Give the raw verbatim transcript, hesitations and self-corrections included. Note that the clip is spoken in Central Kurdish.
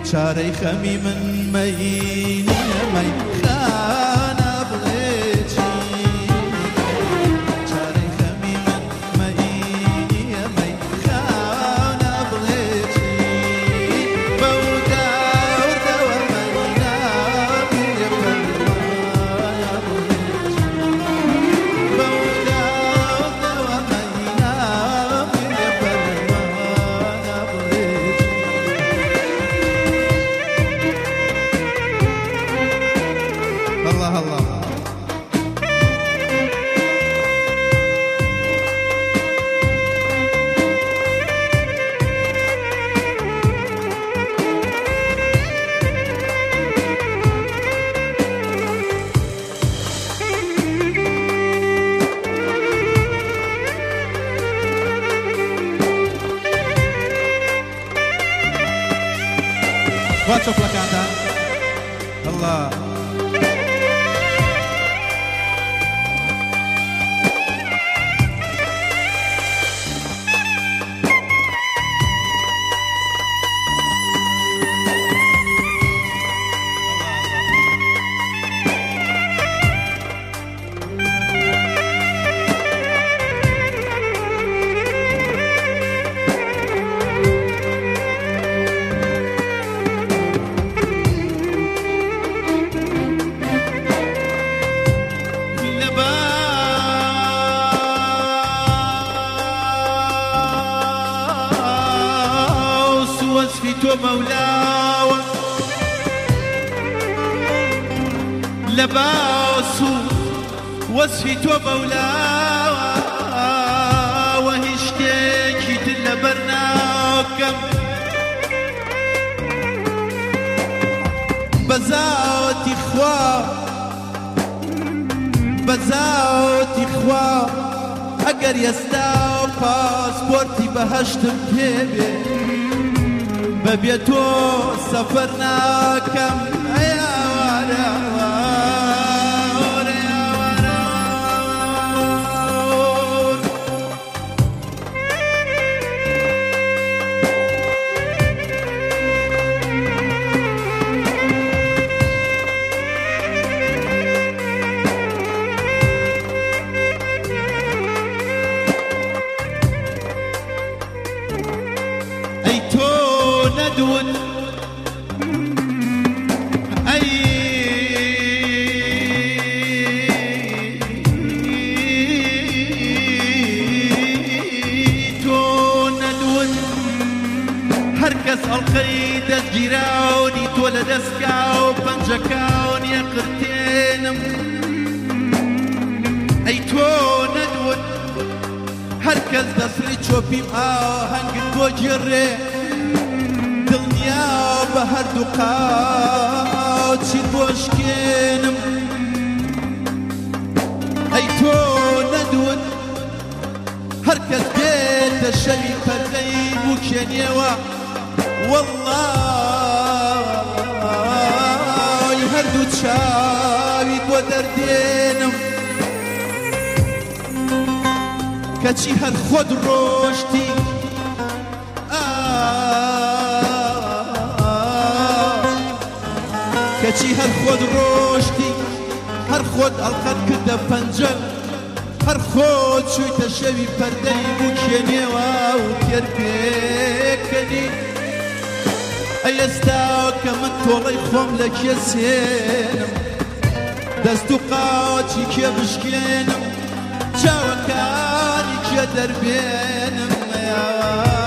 چارەی خەمی من مەینە مەی خانە بڵێچی چارەی خەمی من مەینە مەی خانە بڵێچی بەودا وردەوە مەینا بێ پەروانە بڵێچی بەودا وردەوە مەینا بێ پەروانە بڵێچی الله الله واتشوف لك انت الله وصفي تو مولاوة لباس وصفي تو مولاوة وهشتكي دل برناكم بزاوتي خوا بزاوتي خوا اگر يستاو پاسپورتي بهشتم كيبي ببيتو سفرنا كم يا ورا أي تو ندود أي تو ندود هركس القيد الجيراني تولد اسكاو بنجكاون يا قرتينم أي تو ندود هركز دسري تشوفي آهنگ تو جري دنيا بهر دقات شي بوشكينم أي تو ندود هركز بيت الشوي فالغيب وكينيوا والله هردو تشاوي ودردينم كتشي هر خود روشتي كتشي هر خود روشتي هر خود الخد كده پنجل هر خود شوي تشوي پردي بوكينيوا وكيربيكني ايستاو كمن طولي خوم لك يسينم دستو قاتي كيبشكينم جاوكاني كدر بينم يا